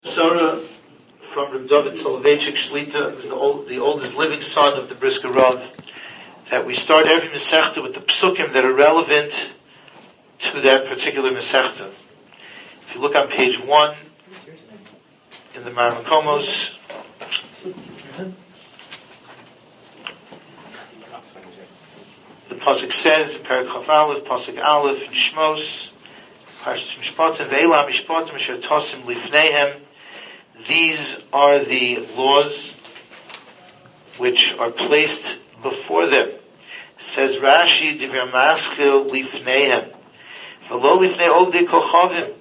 Sarah from Reb David Soloveitchik Shlita, the oldest living son of the Brisker Rav, that we start every Masechta with the psukim that are relevant to that particular Masechta. If you look on page 1 in the Marmakomos, the pasuk says in Perek Chav Aleph, pasuk Aleph in Shmos, Parshas Mishpatim, Ve'ela Mishpatim Asher Tosim Lifneihem. These are the laws which are placed before them. Says Rashi, Divrei Maschil Lifneihem, V'lo Lifnei Ovdei Kochavim.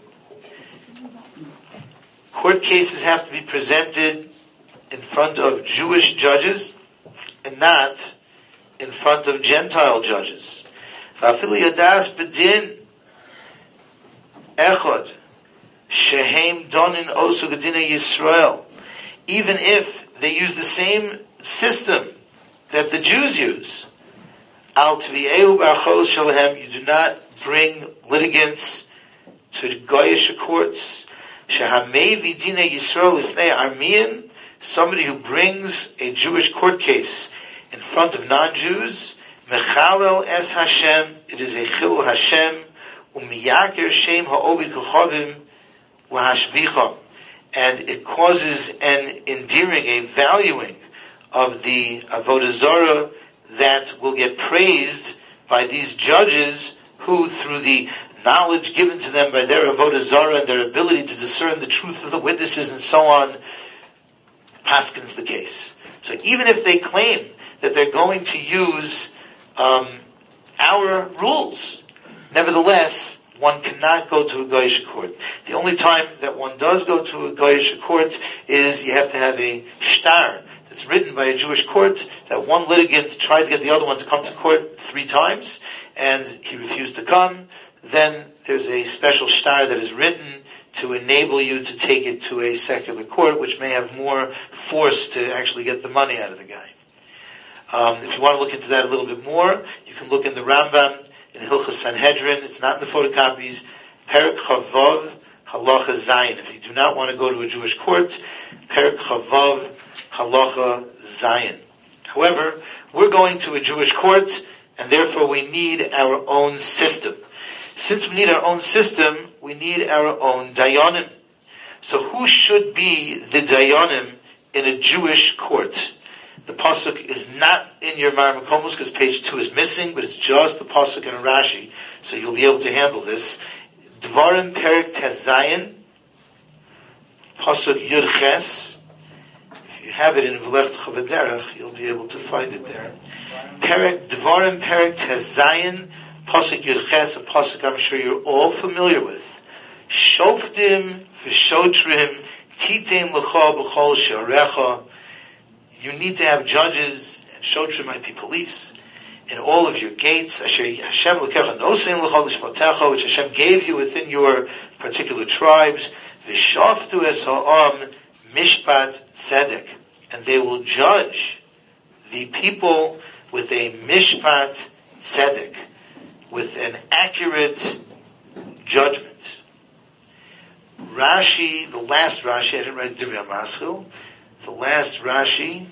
Court cases have to be presented in front of Jewish judges and not in front of Gentile judges. V'afilu Yadas B'din Echad Shehem Donin Osu Gedina Yisrael. Even if they use the same system that the Jews use, Al Tvi'eu B'Archos Shalahem, you do not bring litigants to Goyish courts. Shehamei V'Dina Yisrael Lifnei Armian, somebody who brings a Jewish court case in front of non-Jews, Mechalel Es Hashem, it is a Chil Hashem, Umiyakir Shem Ha'ovid Kochavim Lahashvicha, and it causes an endearing, a valuing of the Avodah Zarah that will get praised by these judges who, through the knowledge given to them by their Avodah Zarah and their ability to discern the truth of the witnesses and so on, paskins the case. So even if they claim that they're going to use our rules, nevertheless, one cannot go to a Goyish court. The only time that one does go to a Goyish court is you have to have a shtar that's written by a Jewish court that one litigant tried to get the other one to come to court 3 times and he refused to come. Then there's a special shtar that is written to enable you to take it to a secular court, which may have more force to actually get the money out of the guy. If you want to look into that a little bit more, you can look in the Rambam, in Hilchas Sanhedrin. It's not in the photocopies. Perek Chavav Halacha Zayin. If you do not want to go to a Jewish court, Perek Chavav Halacha Zayin. However, we're going to a Jewish court, and therefore we need our own system. Since we need our own system, we need our own Dayanim. So who should be the Dayanim in a Jewish court? The pasuk is not in your Marmakomos because page 2 is missing, but it's just the pasuk and a Rashi, so you'll be able to handle this. Dvarim Perek Tezayin, pasuk Yud Ches. If you have it in V'lech Chavederach, you'll be able to find it there. Dvarim Perek Tezayin, pasuk Yud Ches, a pasuk I'm sure you're all familiar with. Shoftim v'shotrim titein l'cha b'chol sharecha. You need to have judges, and shotrim might be police, in all of your gates, which Hashem gave you within your particular tribes, v'shaftu es ha'am mishpat tzedek, and they will judge the people with a mishpat tzedek, with an accurate judgment. Rashi, the last Rashi, I didn't write Divrei Maschil, the last Rashi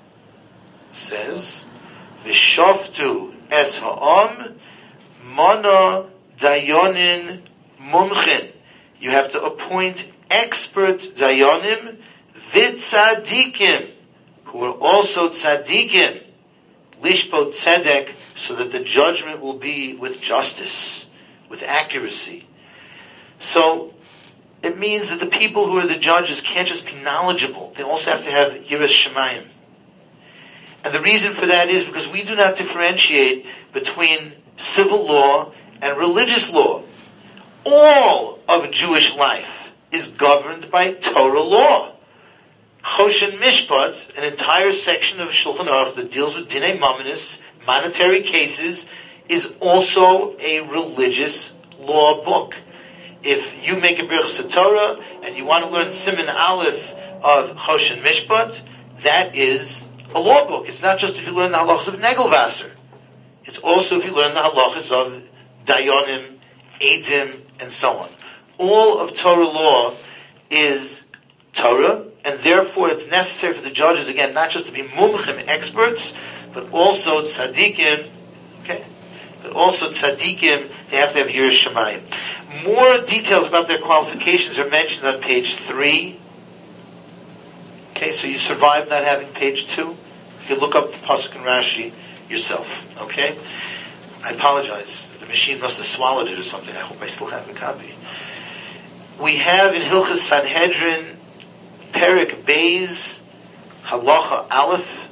says, V'shoftu es ha'am mana dayonin mumchin. You have to appoint expert dayonim v'tzadikim, who are also tzadikim, lishpot tzedek, so that the judgment will be with justice, with accuracy. So, it means that the people who are the judges can't just be knowledgeable. They also have to have Yiras Shemayim. And the reason for that is because we do not differentiate between civil law and religious law. All of Jewish life is governed by Torah law. Choshen Mishpat, an entire section of Shulchan Aruch that deals with Dinei Mamonis, monetary cases, is also a religious law book. If you make a Birchas Torah and you want to learn Siman Aleph of Choshen Mishpat, that is a law book. It's not just if you learn the halachas of Negelvasser. It's also if you learn the halachas of Dayanim, Eidim, and so on. All of Torah law is Torah, and therefore it's necessary for the judges, again, not just to be mumchim, experts, but also tzaddikim, okay? But also tzaddikim, they have to have Yiras Shamayim. More details about their qualifications are mentioned on page 3. Okay, so you survived not having page 2. You can look up the Pasuk and Rashi yourself, okay? I apologize. The machine must have swallowed it or something. I hope I still have the copy. We have in Hilchas Sanhedrin, Perek Beis, Halacha Aleph,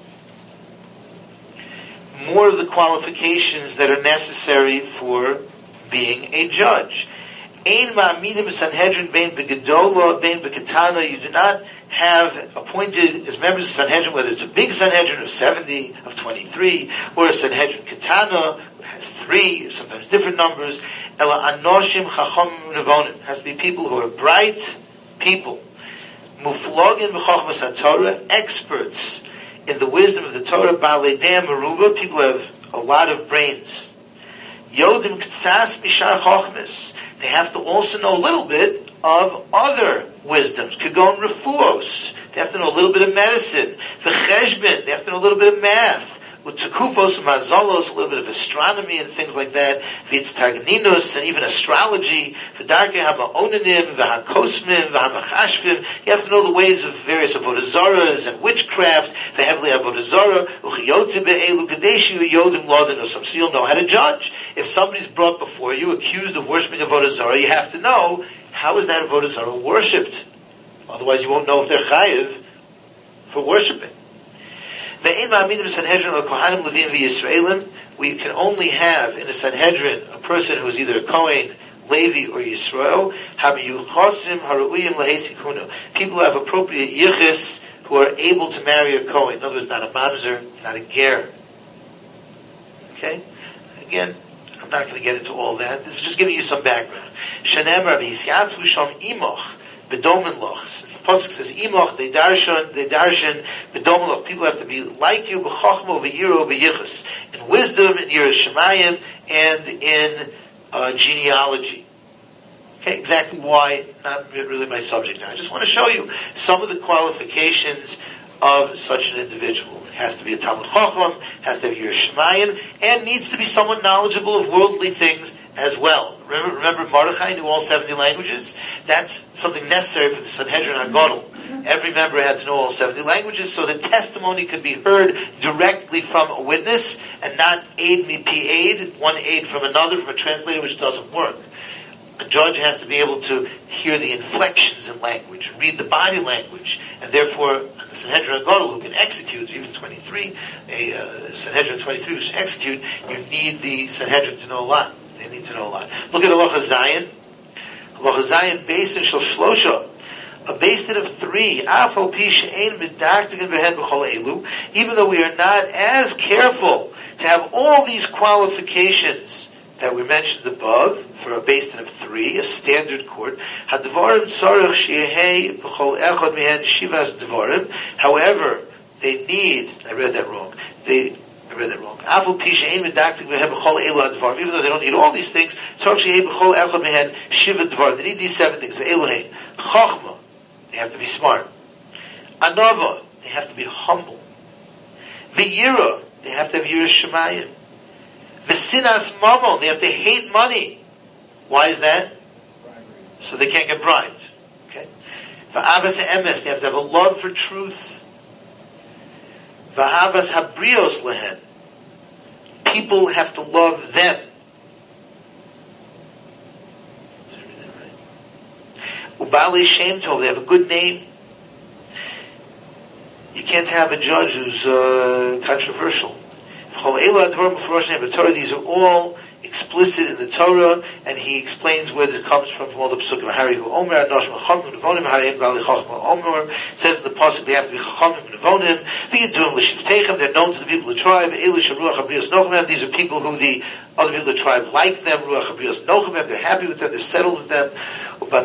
more of the qualifications that are necessary for being a judge. Ein ma'amidim Sanhedrin bein begedola bein bekatana. You do not have appointed as members of Sanhedrin, whether it's a big Sanhedrin of 70, of 23, or a Sanhedrin katana, which has 3, or sometimes different numbers. Ela anoshim chacham nevonim. Has to be people who are bright people. Muflogin b'chochmas haTorah, experts in the wisdom of the Torah. Ba'alei de'ah meruba, people who have a lot of brains. Yodim ktsas mishar chochmas. They have to also know a little bit of other wisdoms. Kagon refuos. They have to know a little bit of medicine. V'cheshbin. They have to know a little bit of math. U'tzakufos u'mazolos, a little bit of astronomy and things like that. V'yitztagninus, and even astrology. V'darkei ha'ma'onanim, v'ha'kosmim, v'ha'machashvim. You have to know the ways of various avodah zaras and witchcraft. V'hevli avodah zara. U'chiyotze be'elu kadeshi u'yodim lodinusam. So you'll know how to judge. If somebody's brought before you accused of worshiping avodah zara, you have to know, how is that avodah zara worshipped? Otherwise you won't know if they're chayiv for worshiping. We can only have in a Sanhedrin a person who is either a Kohen, Levi, or Yisrael. People who have appropriate yichus, who are able to marry a Kohen. In other words, not a mamzer, not a ger. Okay? Again, I'm not going to get into all that. This is just giving you some background. Bedomen loch. The pasuk says, "Imoch they darshan bedomen loch." People have to be like you, b'chachma, v'yiro, v'yichus, in wisdom, in Yiras Shamayim, and in genealogy. Okay, exactly why? Not really my subject now. I just want to show you some of the qualifications of such an individual. It has to be a Talmud Chacham, has to have Yiras Shamayim, and needs to be someone knowledgeable of worldly things as well. Remember Mordechai knew all 70 languages? That's something necessary for the Sanhedrin HaGadol. Every member had to know all 70 languages so that testimony could be heard directly from a witness and not aid me pi aid, one aid from another, from a translator, which doesn't work. A judge has to be able to hear the inflections in language, read the body language, and therefore the Sanhedrin HaGadol, who can execute, even 23, a Sanhedrin 23 who can execute, you need the Sanhedrin to know a lot. They need to know a lot. Look at Halacha Zayin. Halacha Zayin, based in Shel Shlosha, a based of 3. Even though we are not as careful to have all these qualifications that we mentioned above for a based of 3, a standard court. However, they need. I read that wrong. Even though they don't need all these things, they need these 7 things. Chachma, they have to be smart. Anava, they have to be humble. V'yira, they have to have Yiras Shamayim. V'sinas mamon, they have to hate money. Why is that? So they can't get bribed. Okay. V'avas emes, they have to have a love for truth. V'havas habrios lehen. People have to love them. Did I read that right? Ubali Shem Tov, they have a good name. You can't have a judge who's controversial. These are all explicit in the Torah, and he explains where this comes from all the Pesukim. It says in the Pasuk they have to be Chachamim and Nevonim. They're known to the people of the tribe. These are people who the other people of the tribe like them. They're happy with them, they're settled with them. They're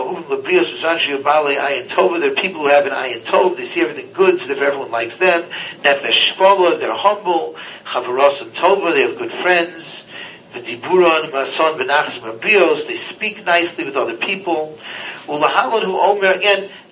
people who have an ayin tov, they see everything good, so therefore everyone likes them. Nefesh shvala, they're humble. Chavaros and tova, they have good friends. V'diburan mason v'nachas mabrios, they speak nicely with other people. Ulahalon hu omer, again,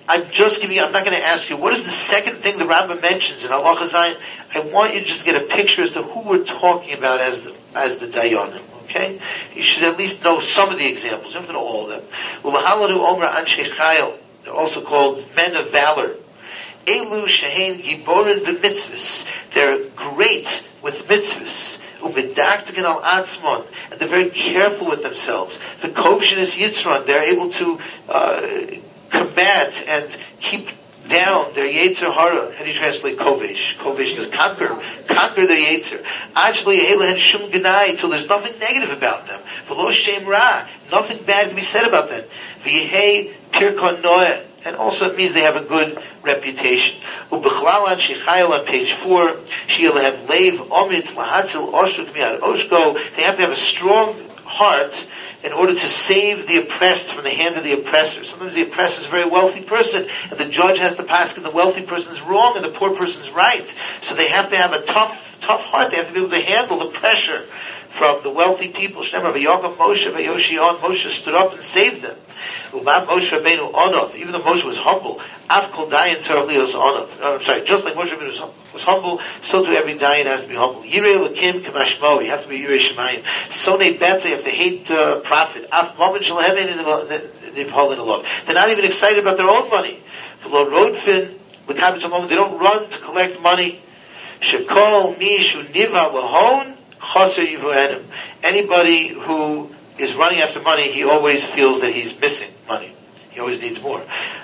I'm just giving you, I'm not going to ask you, what is the second thing the Rambam mentions in Halacha Zayin? I want you to just get a picture as to who we're talking about as the Dayanim. Okay? You should at least know some of the examples. You don't have to know all of them. Ulahaladu Omer Anshe Chayil. They're also called men of valor. Elu Shehein Giborin b'mitzvahs. They're great with mitzvahs. Umedaktikin al atzmon. And they're very careful with themselves. V'kovshin is yitzron. They're able to combat and keep down their Yetzer Hara. How do you translate Kovesh? Kovesh says conquer their Yetzer. Actually, Eilahen Shum Ganai, till there's nothing negative about them. V'lo Shem Ra, nothing bad can be said about them. V'yehei Pirkon Noeh, and also it means they have a good reputation. Ubechlalan Shechayel on page 4, She'elahem Leiv Omitz Lahatzil Oshuk Miad Oshko, they have to have a strong heart in order to save the oppressed from the hand of the oppressor. Sometimes the oppressor is a very wealthy person, and the judge has to pass and the wealthy person's wrong and the poor person's right. So they have to have a tough heart. They have to be able to handle the pressure from the wealthy people. Shemar v'Yaakov Moshe v'Yoshion, Moshe stood up and saved them. Umam Moshe Rabbeinu Onov, even though Moshe was humble, Av Kol Dayan Tzarech Lios Onov. Just like Moshe Rabbeinu was humble, so too every Dayan has to be humble. Yirei Elokim K'mashmo, you have to be Yirei Shemayim. Sonei Betze, you have to hate profit. Av Moment Shalhem Nivhol in a love. They're not even excited about their own money. V'lo Rodfin L'Kabitz Moment, they don't run to collect money. Shekol Mishu Niva Lahon Chaser Yivuenim. Anybody who is running after money, he always feels that he's missing money. He always needs more.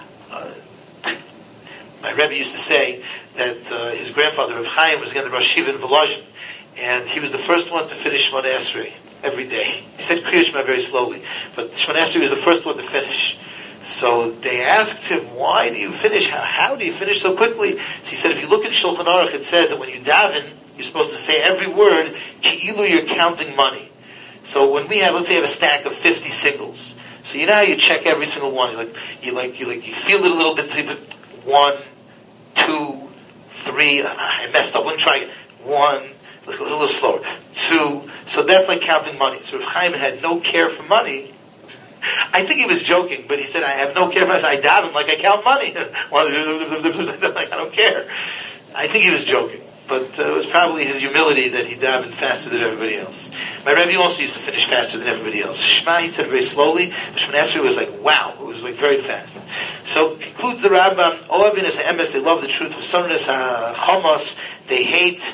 My Rebbe used to say that his grandfather, Rav Chaim, was again the Rosh Yeshiva in Volozhin, and he was the first one to finish Shemona Esrei every day. He said Kriya Shema very slowly, but Shemona Esrei was the first one to finish. So they asked him, why do you finish? How do you finish so quickly? So he said, if you look in Shulchan Aruch, it says that when you daven, you're supposed to say every word, ki'ilu, you're counting money. So when we have, let's say, you have a stack of 50 singles. So you know how you check every single one. You feel it a little bit. So you put 1, 2, 3. I messed up. Let me try it. 1. Let's go a little slower. 2. So that's like counting money. So if Chaim had no care for money, I think he was joking, but he said, I have no care for money. I daven like I count money. Like I don't care. I think he was joking. But it was probably his humility that he davened faster than everybody else. My Rebbe also used to finish faster than everybody else. Shema, he said very slowly. But Shemona Esrei was like, wow. It was like very fast. So concludes the Rambam, Ohavin es ha'emes, they love the truth. V'sonon es ha'chamos, they hate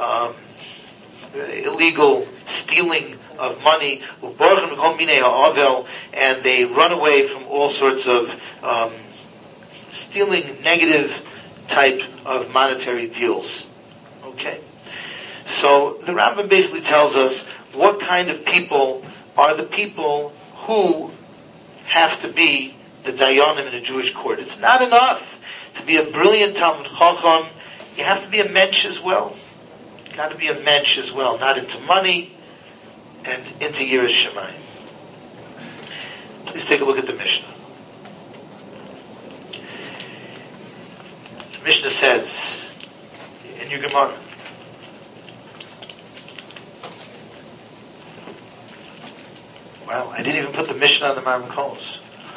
illegal stealing of money. U'borchen v'kol minei ha'avel, and they run away from all sorts of stealing negative type of monetary deals. Okay, so the Rambam basically tells us what kind of people are the people who have to be the Dayanim in a Jewish court. It's not enough to be a brilliant Talmud Chacham. You have to be a mensch as well. You got to be a mensch as well, not into money and into Yiras Shamayim. Please take a look at the Mishnah. The Mishnah says in your Gemara, wow, I didn't even put the Mishnah on the Maram Kolos.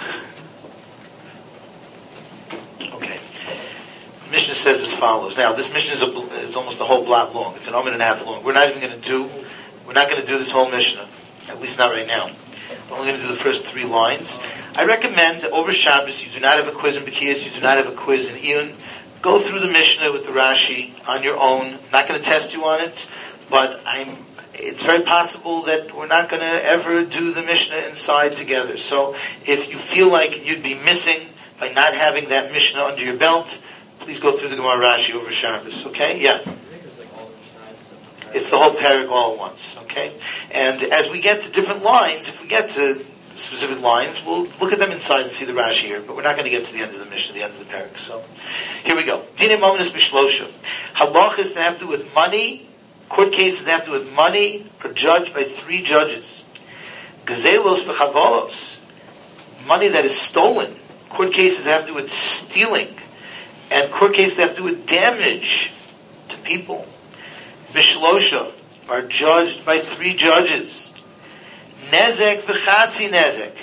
Okay. The Mishnah says as follows. Now, this Mishnah is almost a whole block long. It's an hour and a half long. We're not going to do this whole Mishnah. At least not right now. We're only going to do the first 3 lines. I recommend that over Shabbos, you do not have a quiz in Bekiyas, you do not have a quiz in Iyun. Go through the Mishnah with the Rashi on your own. I'm not going to test you on it, but it's very possible that we're not going to ever do the Mishnah inside together. So if you feel like you'd be missing by not having that Mishnah under your belt, please go through the Gemara Rashi over Shabbos, okay? Yeah. It's the whole parak all at once, okay? And as we get to different lines, if we get to specific lines, we'll look at them inside and see the Rashi here, but we're not going to get to the end of the Mishnah, the end of the parak. So here we go. Dinim Mominus Bishlosha. Halachas that have to do with money, court cases that have to do with money, are judged by 3 judges. Gzelos v'chavolos, money that is stolen. Court cases that have to do with stealing. And court cases that have to do with damage to people. Bishlosha are judged by 3 judges. Nezek v'chatzi nezek.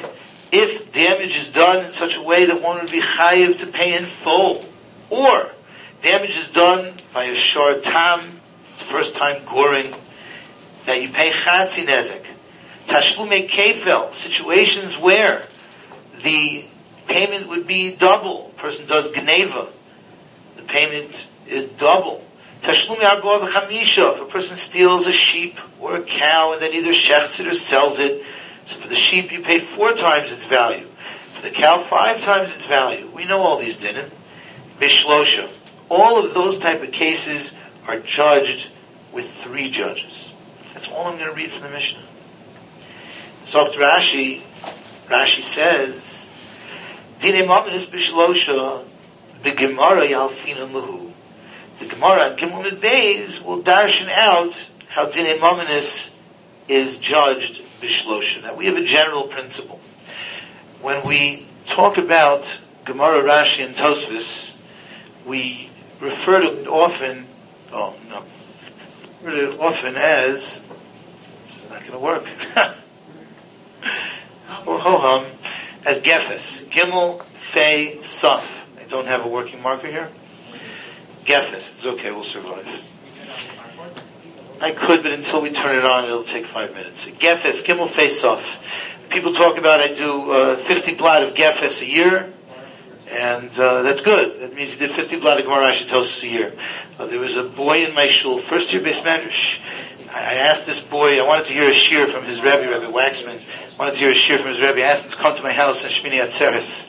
if damage is done in such a way that one would be chayiv to pay in full, or damage is done by a shor tam, first time goring, that you pay chatzi nezek. Tashlume kefel, situations where the payment would be double. A person does gneva, the payment is double. Tashlume arba v'chamisha, if a person steals a sheep or a cow and then either shechts it or sells it, so for the sheep you pay 4 times its value, for the cow 5 times its value. We know all these dinim. Bishlosha. All of those type of cases are judged with 3 judges. That's all I'm going to read from the Mishnah. So Rashi says, Dine Maminis Bishlosha, the Gemara Yalfina Lahu. The Gemara and Gimel Mid Beis will darshan out how Dine Maminis is judged Bishlosha. Now we have a general principle. When we talk about Gemara, Rashi, and Tosfos, we refer to it often as, this is not going to work, as Gefes. Gimel, Fei, Saf. I don't have a working marker here. Gefes. It's okay, we'll survive. I could, but until we turn it on, it'll take 5 minutes. Gefes, Gimel, Fei, Saf. People talk about I do 50 blot of Gefes a year, and that's good. That means you did 50 blot of Gemara Rashi Tosfos a year. There was a boy in my shul, first year base medrash. I asked this boy, I wanted to hear a shir from his Rebbe, Rebbe Waxman. I wanted to hear a shir from his Rebbe. I asked him to come to my house on Shmini Atzeres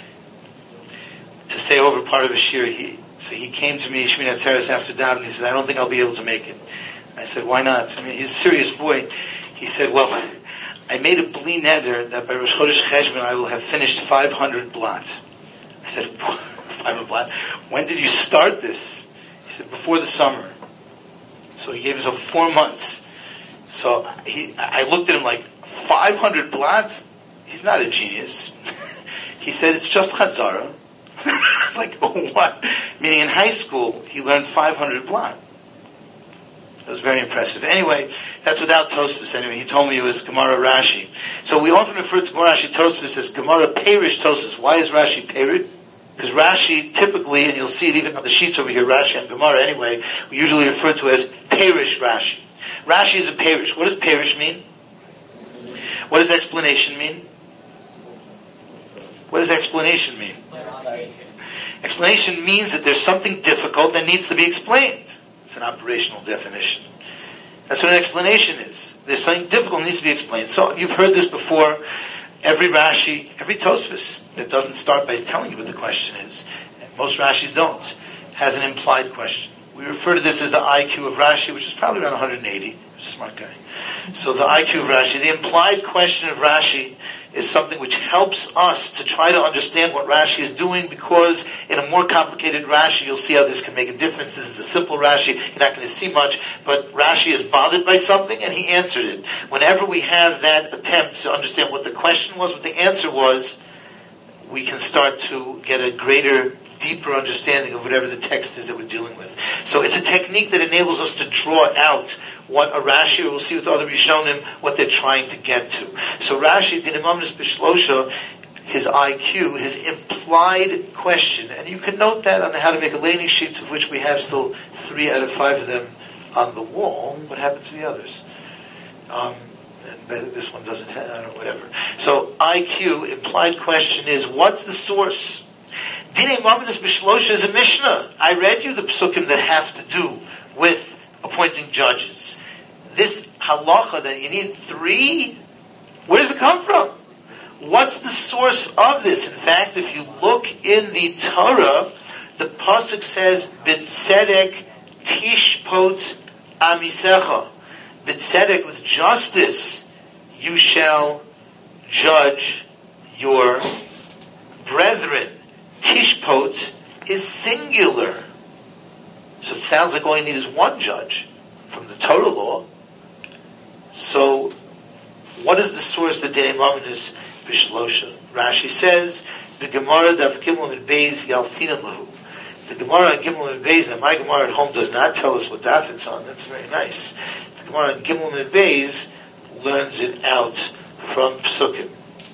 to say over part of a shir. So he came to me, Shmini Atzeres, after davening. He said, I don't think I'll be able to make it. I said, why not? I mean, he's a serious boy. He said, well, I made a bli neder that by Rosh Chodesh Cheshvan I will have finished 500 blot. I said, 500 blot? When did you start this? He said, before the summer. So he gave himself 4 months. So I looked at him like, 500 blot? He's not a genius. He said, it's just Chazara. Like, oh, what? Meaning in high school, he learned 500 blot. That was very impressive. Anyway, that's without Tosfos. Anyway, he told me it was Gemara Rashi. So we often refer to Gemara Rashi Tosfos as Gemara Perish Tosfos. Why is Rashi Perish? Because Rashi typically, and you'll see it even on the sheets over here, Rashi and Gemara anyway, we usually refer to as Perish Rashi. Rashi is a Perish. What does Perish mean? What does explanation mean? What does explanation mean? Explanation means that there's something difficult that needs to be explained. It's an operational definition. That's what an explanation is. There's something difficult that needs to be explained. So you've heard this before. Every Rashi, every Tosfos that doesn't start by telling you what the question is, and most Rashis don't, has an implied question. We refer to this as the IQ of Rashi, which is probably around 180. Smart guy. So the IQ of Rashi, the implied question of Rashi, is something which helps us to try to understand what Rashi is doing, because in a more complicated Rashi, you'll see how this can make a difference. This is a simple Rashi, you're not going to see much, but Rashi is bothered by something and he answered it. Whenever we have that attempt to understand what the question was, what the answer was, we can start to get a greater, deeper understanding of whatever the text is that we're dealing with. So it's a technique that enables us to draw out what a Rashi, or we'll see with other Rishonim, what they're trying to get to. So Rashi, Dinimamnis Bishlosha, his IQ, his implied question, and you can note that on the How to Make a Laning sheets, of which we have still 3 out of 5 of them on the wall. What happened to the others? This one doesn't have, I don't know, whatever. So IQ, implied question is, what's the source? Dinei Maminis Bishlosha is a Mishnah. I read you the psukim that have to do with appointing judges. This halacha that you need 3, where does it come from? What's the source of this? In fact, if you look in the Torah, the pasuk says, "B'tzedek tishpot amisecha." B'tzedek, with justice, you shall judge your brethren. Tishpot is singular. So it sounds like all you need is one judge from the Torah law. So, what is the source that Dinei Maminis Bishlosha? Rashi says, the Gemara Daf Gimel Mid Beis Yalfina Lahu. The Gemara in Gimel Mid Beis, and my Gemara at home does not tell us what daf it's on. That's very nice. The Gemara in Gimel Mid Beis learns it out from Psukim.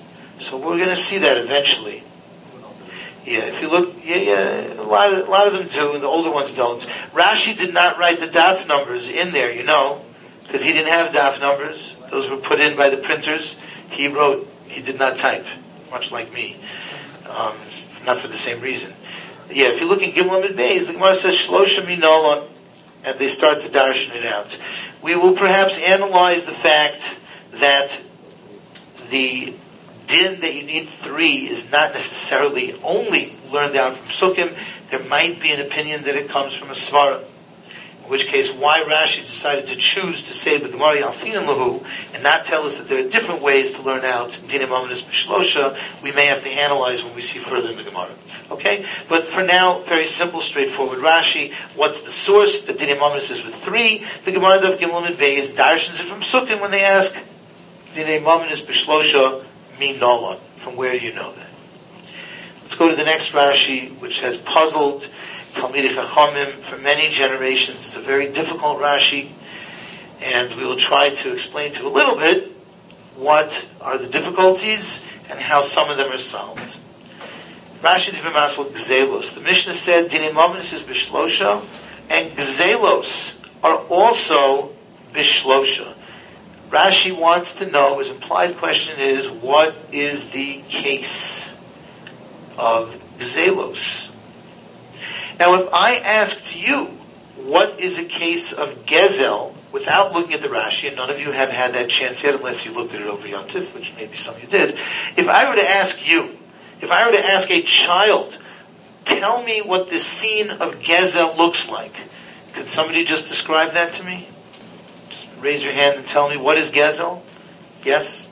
So we're going to see that eventually. Yeah, if you look, a lot of them do, and the older ones don't. Rashi did not write the daf numbers in there, because he didn't have daf numbers. Those were put in by the printers. He did not type, much like me. Not for the same reason. Yeah, if you look in Gimel Amid Beis, the Gemara says Shlosha Minolon, and they start to darshan it out. We will perhaps analyze the fact that the din that you need 3 is not necessarily only learned out from Sukkim. There might be an opinion that it comes from a Svara. In which case, why Rashi decided to choose to say the Gemara Yalfinan Lahu and not tell us that there are different ways to learn out Dinim Ominous B'Shlosha, we may have to analyze when we see further in the Gemara. Okay? But for now, very simple, straightforward Rashi. What's the source? The Dinim Ominous is with 3. The Gemara of Gimel Amid Beis darshans it from Sukkim when they ask Dinim Ominous B'Shlosha Mi Nolon. From where do you know that? Let's go to the next Rashi, which has puzzled Talmidei Chachamim for many generations. It's a very difficult Rashi, and we will try to explain to you a little bit what are the difficulties and how some of them are solved. Rashi Divrei Masel Gzelos. The Mishnah said Dinim Ominous is B'Shlosha, and Gzelos are also B'Shlosha. Rashi wants to know, his implied question is, what is the case of Gzelos? Now, if I asked you, what is a case of Gezel, without looking at the Rashi, and none of you have had that chance yet, unless you looked at it over Yontif, which maybe some of you did, if I were to ask a child, tell me what the scene of Gezel looks like, could somebody just describe that to me? Just raise your hand and tell me, what is Gezel? Yes?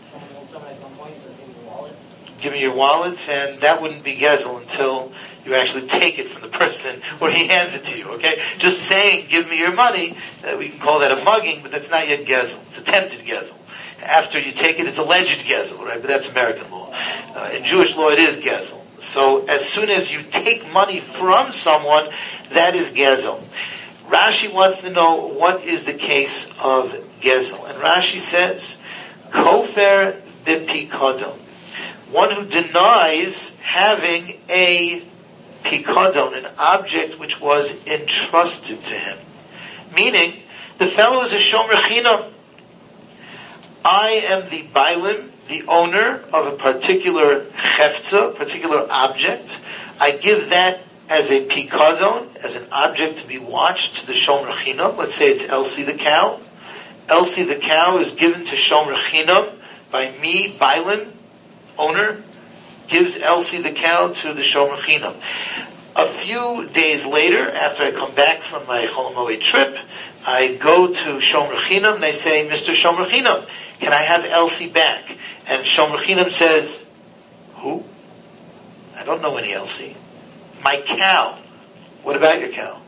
Give me your wallets, and that wouldn't be Gezel until you actually take it from the person or he hands it to you, okay? Just saying, give me your money, we can call that a mugging, but that's not yet Gezel. It's attempted Gezel. After you take it, it's alleged Gezel, right? But that's American law. In Jewish law, it is Gezel. So as soon as you take money from someone, that is Gezel. Rashi wants to know, what is the case of Gezel? And Rashi says, Kofer b'pikodon. One who denies having a pikadon, an object which was entrusted to him. Meaning, the fellow is a shomer chinam. I am the bailim, the owner of a particular cheftza, particular object. I give that as a pikadon, as an object to be watched to the shomer chinam. Let's say it's Elsie the cow. Elsie the cow is given to shomer chinam by me, bailim, owner, gives Elsie the cow to the shomer chinam. A few days later, after I come back from my Chol Hamoed trip, I go to shomer chinam and I say, Mr. Shomer chinam, can I have Elsie back? And shomer chinam says, who? I don't know any Elsie. My cow. What about your cow?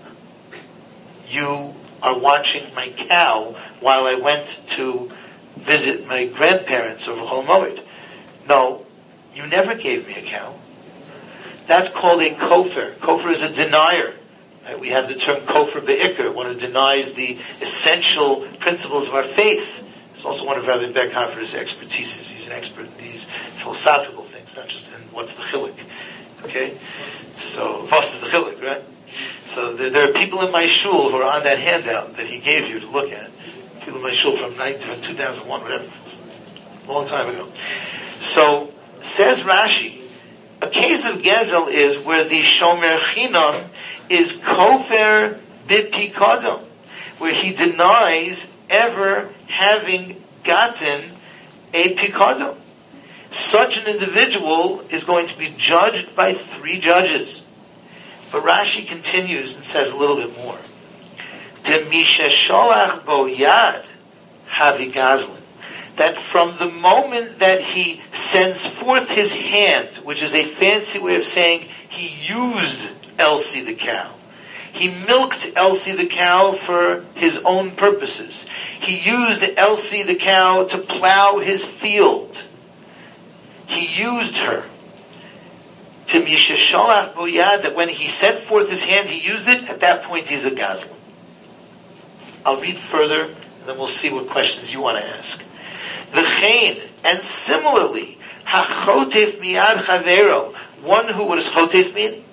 You are watching my cow while I went to visit my grandparents over Chol Hamoed. No, you never gave me a cow. That's called a kofer. Kofer is a denier. Right? We have the term kofer be'ikr, one who denies the essential principles of our faith. It's also one of Rabbi Beckhofer's expertises. He's an expert in these philosophical things, not just in what's the chilik. Okay? So, what's the chilik, right? So there are people in my shul who are on that handout that he gave you to look at. People in my shul from 2001, whatever. A long time ago. So, says Rashi, a case of Gezel is where the shomer chinam is kofer b'pikodon, where he denies ever having gotten a pikodon. Such an individual is going to be judged by 3 judges. But Rashi continues and says a little bit more. Demisha sholach bo yad havi gazlin. That from the moment that he sends forth his hand, which is a fancy way of saying he used Elsie the cow. He milked Elsie the cow for his own purposes. He used Elsie the cow to plow his field. He used her. To Mishashalach Boyad, that when he sent forth his hand, he used it, at that point he's a gazlan. I'll read further, and then we'll see what questions you want to ask. V'chein, and similarly, Hachotef miyad chavero. One who, what does chotef mean?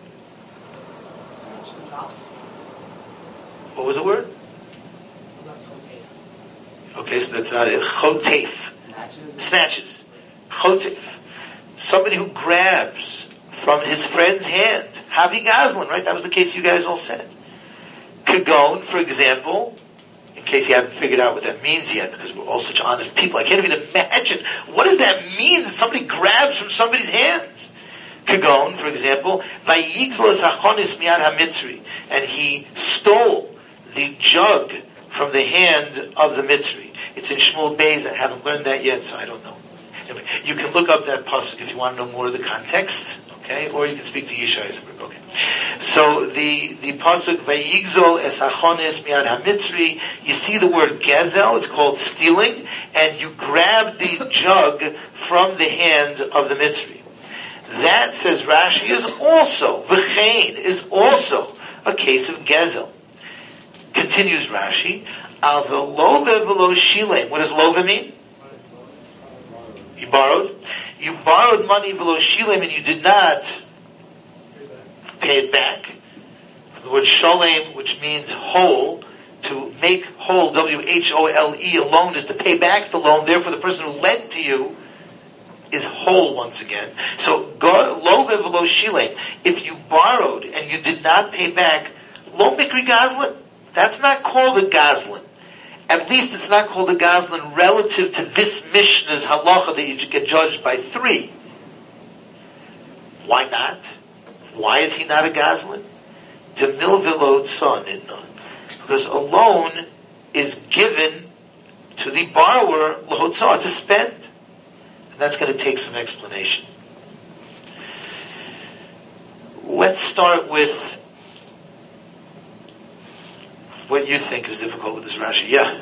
What was the word? Okay, so that's not it. Chotef. Snatches. Chotef. Somebody who grabs from his friend's hand. Havi Gazlan, right? That was the case you guys all said. Kagon, for example, in case you haven't figured out what that means yet, because we're all such honest people, I can't even imagine, what does that mean that somebody grabs from somebody's hands? Kagon, for example, Vayigzlos hachonis miyad hamitzri, and he stole the jug from the hand of the Mitzri. It's in Shmuel Beis. I haven't learned that yet, so I don't know. Anyway, you can look up that pasuk if you want to know more of the context, okay? Or you can speak to Yishai Eisenberg, okay? So the pasuk Vayigzol es hachonis miyad hamitzri. You see the word gezel. It's called stealing, and you grab the jug from the hand of the Mitzri. That, says Rashi, is also v'chein, is also a case of gezel. Continues Rashi, al v'love v'lo shilem. What does love mean? You borrowed. You borrowed money v'lo shilem, and you did not pay it back. The word sholem, which means whole, to make whole, W-H-O-L-E, a loan is to pay back the loan. Therefore, the person who lent to you is whole once again. So, love v'lo shilem. If you borrowed and you did not pay back, lo mikri gazlan. That's not called a gazlan. At least it's not called a gazlan relative to this Mishnah's halacha that you get judged by 3. Why not? Why is he not a gazlan? Demil v'lo tzah. Because a loan is given to the borrower l'hotzah, to spend. And that's going to take some explanation. Let's start with what you think is difficult with this Rashi. Yeah.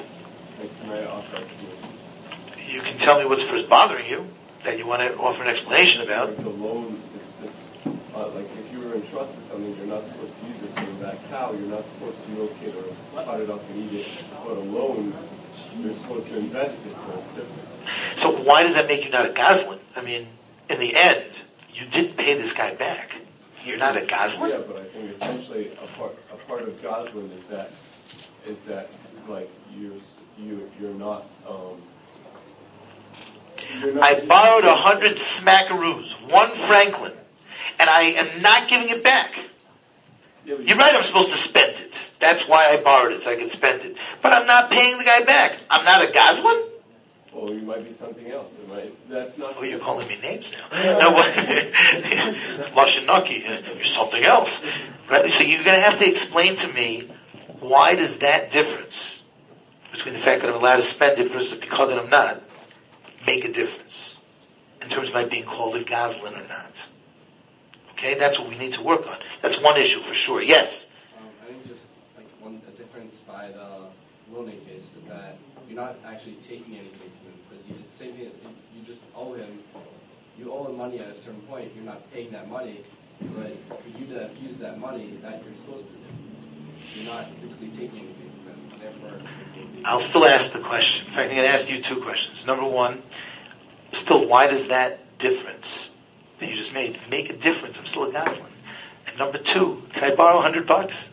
You can tell me what's first bothering you, that you want to offer an explanation about. Like the loan is just, like if you were entrusted something, you're not supposed to use it. So that cow, you're not supposed to milk it or cut it up and eat it. But a loan, you're supposed to invest it, so it's different. So why does that make you not a gazlan? I mean, in the end, you didn't pay this guy back. You're not a gazlan? Yeah, but I think essentially a part of gazlan is that like you're not. I borrowed 100 smackaroos, 1 Franklin, and I am not giving it back. Yeah, You're right, I'm supposed to spend it. That's why I borrowed it, so I could spend it. But I'm not paying the guy back. I'm not a gazlan? Well, you might be something else. That's not. Oh, you're calling me names now. No, what? Lashinaki, you're something else. Right? So you're going to have to explain to me, why does that difference between the fact that I'm allowed to spend it versus because that I'm not make a difference in terms of my being called a gazlan or not? Okay, that's what we need to work on. That's one issue for sure. Yes? I think just like a difference by the loaning case is that you're not actually taking anything from him, because you just owe him. You owe him money at a certain point. You're not paying that money, but for you to use that money, that you're supposed to do. You're not physically taking anything from him. Therefore, I'll still ask the question. In fact, I'm going to ask you 2 questions. Number 1, still, why does that difference that you just made make a difference? I'm still a gazlan. And number 2, can I borrow $100?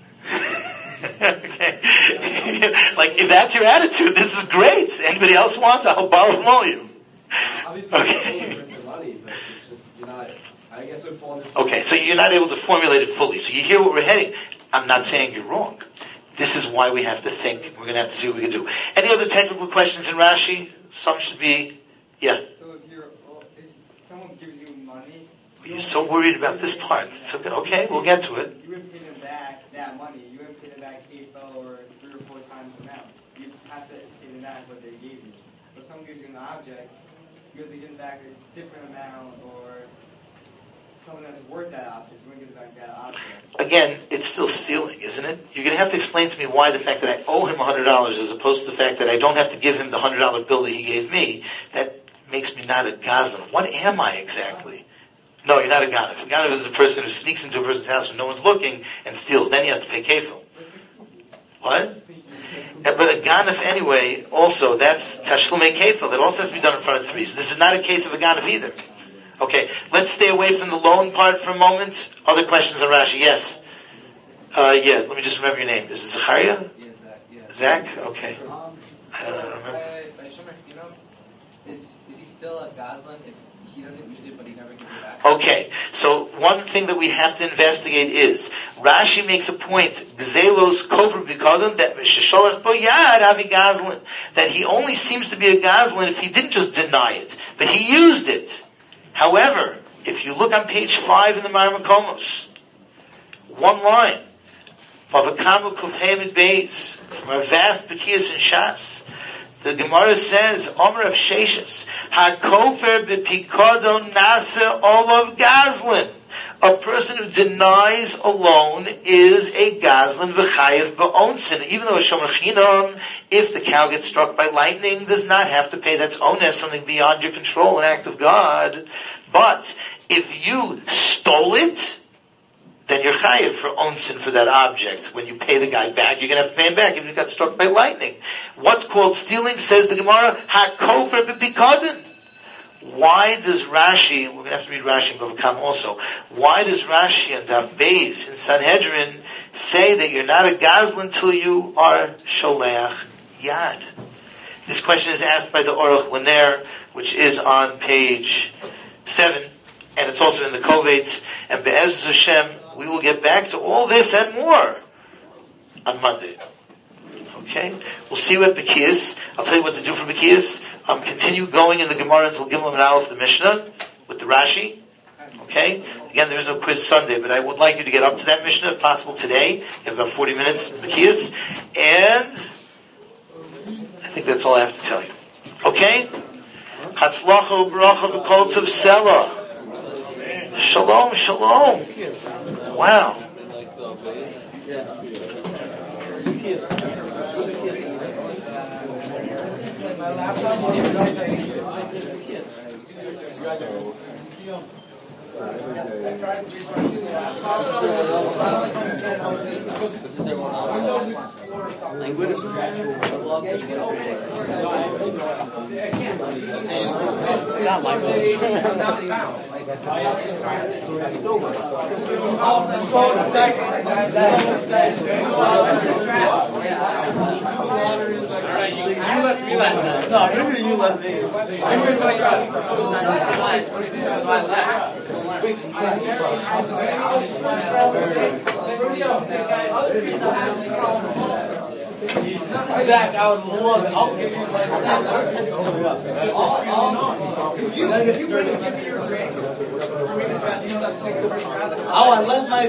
Okay. Like, if that's your attitude, this is great. Anybody else want? I'll borrow from all of you. Obviously, Okay. it's money, but it's just you're not. I guess it would fall under. Okay, so you're not able to formulate it fully. So you hear what we're heading. I'm not saying you're wrong. This is why we have to think. We're going to have to see what we can do. Any other technical questions in Rashi? Some should be, yeah. So if someone gives you money, You're so worried about this part. It's okay, we'll get to it. you wouldn't pay them back that money. You wouldn't pay them back AFL or 3 or 4 times the amount. You have to pay them back what they gave you. So if someone gives you an object, you have to give them back a different amount, or someone that's worth that object, you wouldn't give them back that object. Again, it's still stealing, isn't it? You're going to have to explain to me why the fact that I owe him $100 as opposed to the fact that I don't have to give him the $100 bill that he gave me, that makes me not a gazlan. What am I exactly? No, you're not a ganav. A ganav is a person who sneaks into a person's house when no one's looking and steals. Then he has to pay kefil. What? But a ganef anyway, also, that's tashlumei kefil. That also has to be done in front of 3. So this is not a case of a ganef either. Okay, let's stay away from the loan part for a moment. Other questions on Rashi? Yes. Let me just remember your name. Is it Zachariah? Yeah, Zach? Okay. I don't remember. Is he still a Goslin if he doesn't use it but he never gives it back? Okay, so one thing that we have to investigate is, Rashi makes a point, Gzelos Kofar Bikadon, that Shesholach Boyad Avi Goslin, that he only seems to be a Goslin if he didn't just deny it, but he used it. However, if you look on page 5 in the Marmakomos, one line, Vavakamu Kufhamid Beis, from our vast Bekias and Shas, the Gemara says, Omer of Sheshis, HaKofer b'Pikadon Nasa Olav Goslin. A person who denies a loan is a Goslin v'chayev ba'onsin. Even though a Shomer Chinam, if the cow gets struck by lightning, does not have to pay. That's onus, something beyond your control, an act of God. But if you stole it, then you're chayev for onsin for that object. When you pay the guy back, you're going to have to pay him back if you got struck by lightning. What's called stealing, says the Gemara, HaKofer b'Pikadon. Why does Rashi, we're going to have to read Rashi and Govakam also, why does Rashi and Daf Beis in Sanhedrin say that you're not a Goslin until you are Sholeach Yad? This question is asked by the Aruch Laner, which is on page 7, and it's also in the Kovetz, and Be'ez Hashem, we will get back to all this and more on Monday. Okay? We'll see you at Bekias. I'll tell you what to do for Bekias. Continue going in the Gemara until Gimel and Aleph, the Mishnah, with the Rashi. Okay? Again, there is no quiz Sunday, but I would like you to get up to that Mishnah if possible today. You have about 40 minutes in Bekias. And I think that's all I have to tell you. Okay? Hatzlacha u'bracha v'kol tov sela. Shalom, shalom. Wow. You left me last night. No, remember you left me. I'm going to talk about Zach, I would love it. I'll give you my I left my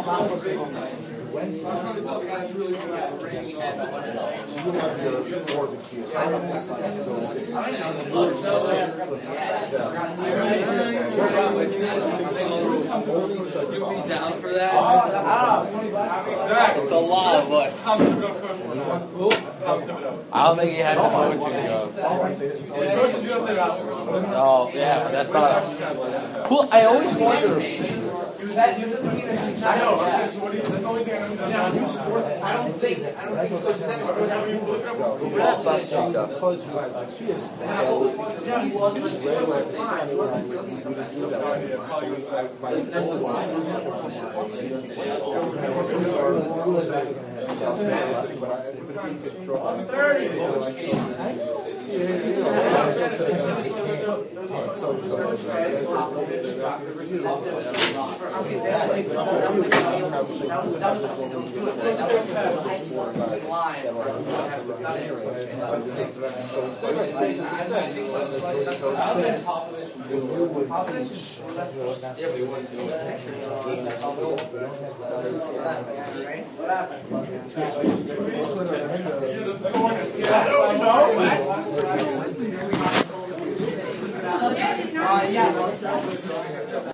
You'd be down for that? It's a lot, but I don't think he has to put you to go. Oh, yeah, but that's not. Cool. I always wonder. That doesn't mean that he's not. I know. That's the only thing I know. I don't think I don't know.